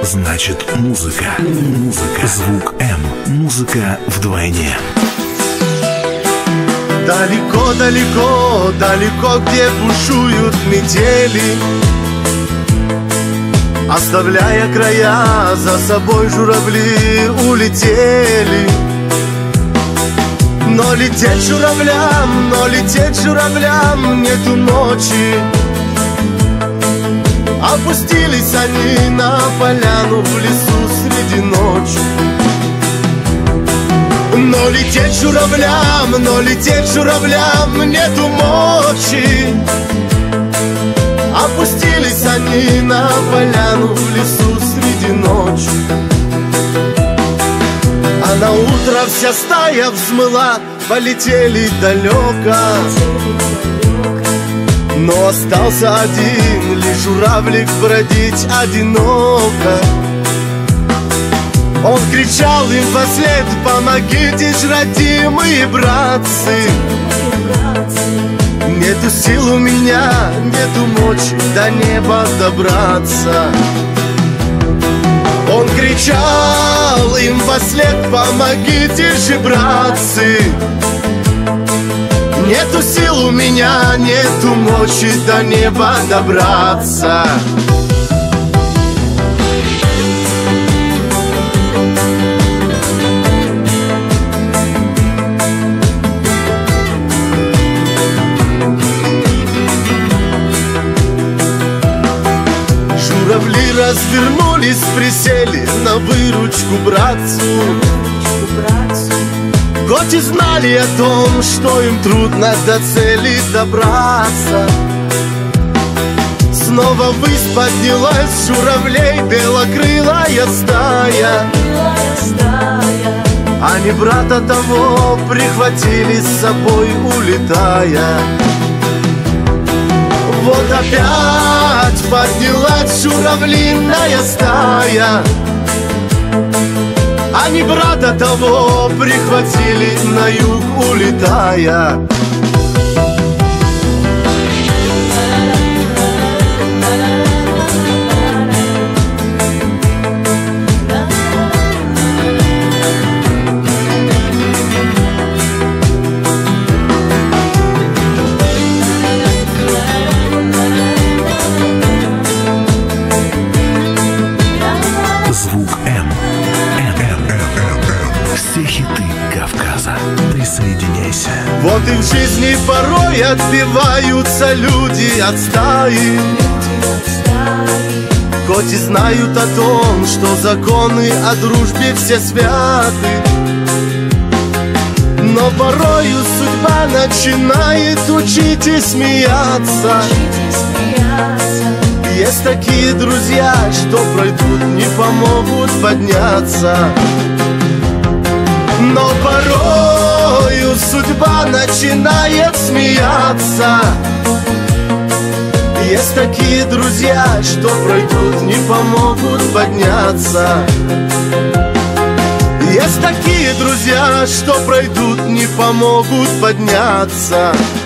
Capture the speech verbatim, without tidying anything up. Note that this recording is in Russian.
значит музыка. Музыка. Звук М. Музыка вдвойне. Далеко, далеко, далеко, где бушуют метели, оставляя края, за собой журавли улетели. Но лететь журавлям, но лететь журавлям нету ночи. Опустились они на поляну в лесу среди ночи. Но лететь журавлям, но лететь журавлям нету мочи. Опустились они на поляну в лесу среди ночи. А на утро вся стая взмыла, полетели далеко. Но остался один, лишь журавлик бродить одиноко. Он кричал им вслед: помогите ж, родимые братцы. Нету сил у меня, нету мочи до неба добраться. Он кричал им вслед: помогите же, братцы. Нету сил у меня, нету мочи до неба добраться. Журавли развернулись, присели на выручку братцу. Хоть и знали о том, что им трудно до цели добраться. Снова ввысь поднялась журавлей белокрылая стая. Они брата того прихватили с собой, улетая. Вот опять поднялась журавлиная стая. Они брата того прихватили на юг, улетая. Звук М. Все хиты Кавказа. Присоединяйся. Вот и в жизни порой отбиваются люди от стаи. Хоть и знают о том, что законы о дружбе все святы, но порою судьба начинает учить и смеяться. Есть такие друзья, что пройдут, не помогут подняться. Но порою судьба начинает смеяться. Есть такие друзья, что пройдут, не помогут подняться. Есть такие друзья, что пройдут, не помогут подняться.